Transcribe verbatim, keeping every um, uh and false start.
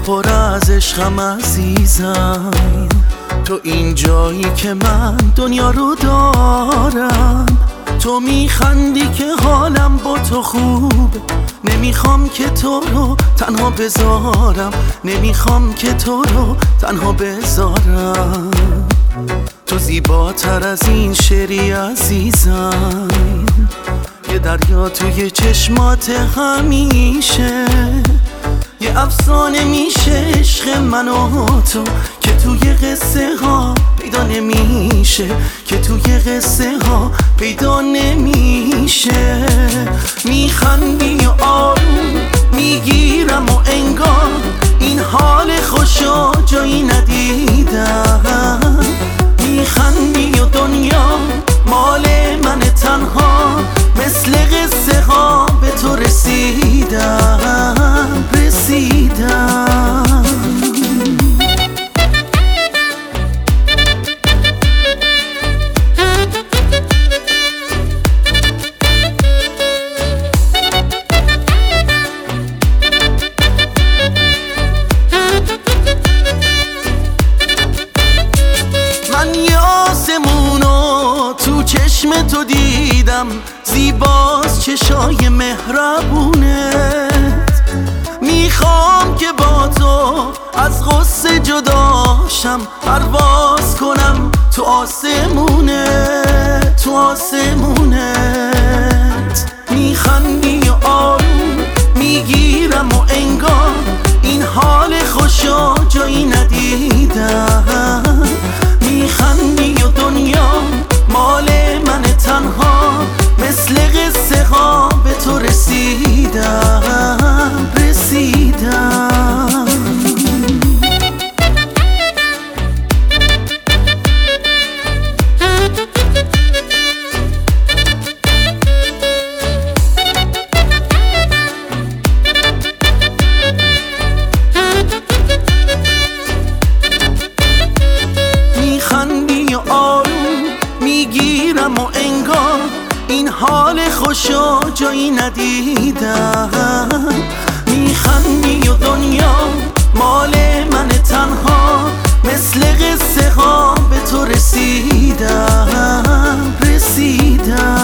پر از عشقم عزیزم، تو این جایی که من دنیا رو دارم. تو میخندی که حالم با تو خوبه، نمیخوام که تو رو تنها بذارم، نمیخوام که تو رو تنها بذارم. تو زیباتر از این شعری عزیزم، یه دریا توی چشمات همیشه، یه افسانه میشه عشق من و تو که توی قصه ها پیدا نمیشه، که توی قصه ها پیدا نمیشه. میخندی و آروم میگیرم و انگار این حال خوشو جایی ندیدم. میخندی و دنیا مال من تنها، مثل قصه ها به تو رسیدم رسیدم. من یاسمونو تو چشم تو دیدم، زیباست چشای مهربونت. میخوام که با تو از غصه جداشم، پرواز کنم تو آسمونت تو آسمونت. میخندی و آروم میگیرم و انگار این حال خوشو جایی ندیدم. میخندی و دنیا مال من تنها، مثل قصه ها به تو رسیدم رسیدم. میخندی و آروم میگیرم و انگار این حال خوشو جایی ندیدم. میخندی و دنیا مال من تنها، مثل قصه ها به تو رسیدم رسیدم.